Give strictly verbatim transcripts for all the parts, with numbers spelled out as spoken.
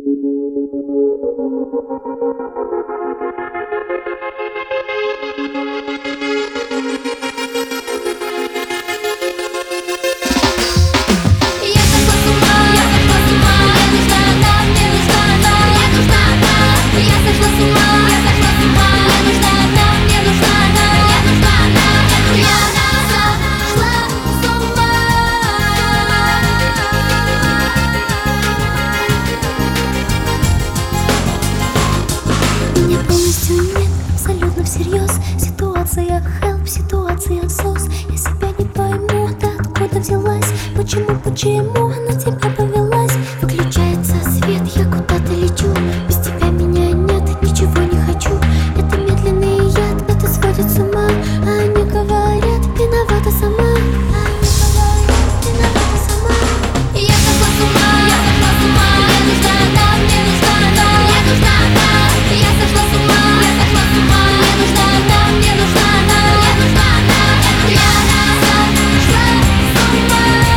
Всерьез ситуация help, ситуация сос. Я себя не пойму, ты откуда взялась? Почему, почему на тебя повелась? Выключается свет, я куда-то лечу. Без тебя меня нет, ничего не хочу. Это медленный яд, это сводит с ума. А они говорят, виновата сама. А они говорят, виновата сама. Я сошла с ума, я сошла с ума. Мне нужна она, мне нужна она, мне нужна она. Я сошла с ума, я сошла с ума. Мне нужна она, мне нужна она, мне нужна она. Я сошла с ума, я сошла с ума.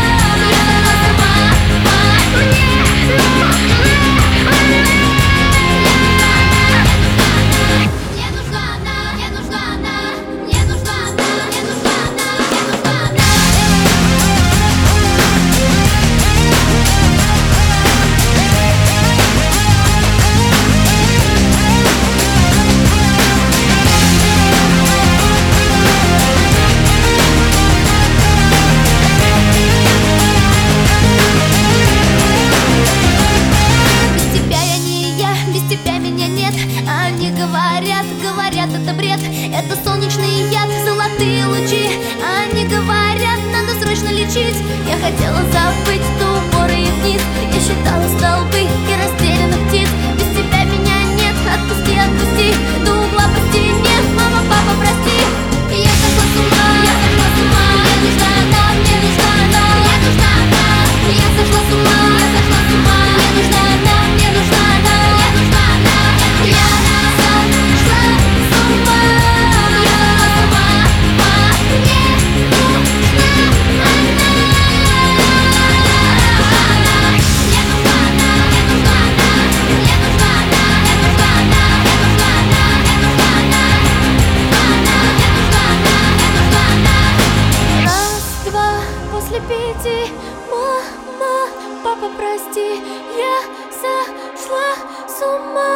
Мне нужна она, мне нужна она, мне нужна она, мне нужна она, мне нужна она. Без тебя я не я, без тебя меня нет. Они говорят, говорят, это бред. Это солнечный яд, золотые лучи. Они говорят, надо срочно лечить. Я хотела забыть ту горы и вниз. Я считала столбы и растерянных птиц. Без тебя меня нет, отпусти, отпусти. До угла по стене, мама, папа, прости. Я сошла с ума, я сошла с ума. Мне нужна она, мне нужна она, мне нужна она. Я сошла с ума, я сошла с ума. Мне нужна она, мне нужна она, мне нужна она. Я сошла с ума, я сошла с ума. Мне нужна она, мне нужна она. Мне нужна она, мне нужна она, мне нужна она, мне нужна она, мне нужна она, мне нужна она. Она, мне нужна она, мне нужна она. Раз, два, после пяти. Мама, папа, прости, я сошла с ума.